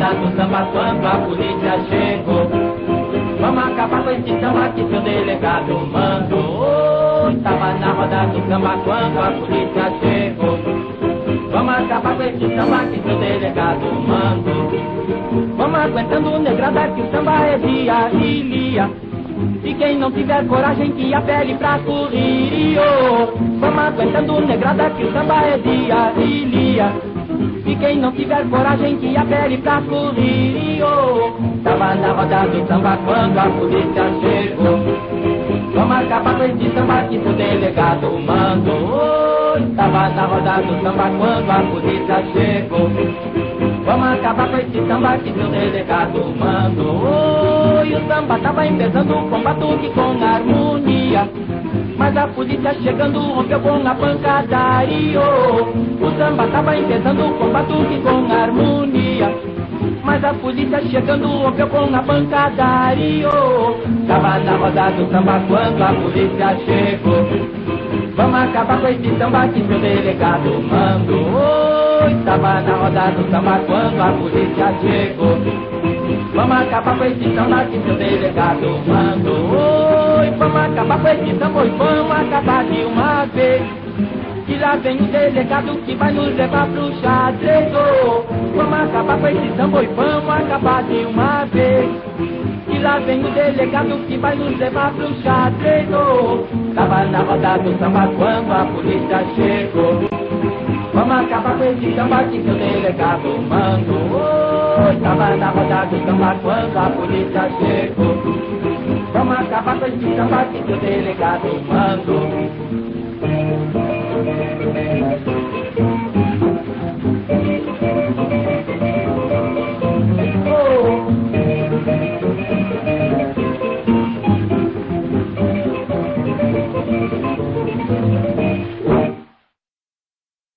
roda do samba quando a polícia chegou. Vamos acabar com esse samba que seu delegado mandou. Tava na roda do samba quando a polícia chegou. Vamos acabar com esse samba que seu delegado mandou. Vamos aguentando negrada que o samba é dia e lia. E quem não tiver coragem que apele pra correr. Vamos aguentando negrada que o samba é dia e lia. E quem não tiver coragem que apele pra correr. Tava na roda do samba quando a polícia chegou. Vamos acabar com esse samba que seu delegado mandou. Tava na roda do samba quando a polícia chegou. Vamos acabar com esse samba que seu delegado mandou. E o samba tava empezando com batuque, com harmonia. Mas a polícia chegando rompeu com a pancadaria. O samba tava empezando com batuque, com harmonia. Mas a polícia chegando rompeu com a pancadaria. Tava na roda do samba quando a polícia chegou. Vamos acabar com esse samba que seu delegado mandou. Tava na roda do samba quando a polícia chegou. Vamos acabar com esse samba que seu delegado mandou. Vamos acabar com esse samba e vamos acabar de uma vez. Que lá vem o delegado que vai nos levar pro xadrez. Vamos acabar com esse samba e vamos acabar de uma vez. Que lá vem o delegado que vai nos levar pro xadrez. Tava na roda do samba quando a polícia chegou. Vamos acabar com esse samba que seu delegado mandou. Tava na roda do samba quando a polícia chegou. Vamos acabar com esse samba que seu delegado mandou.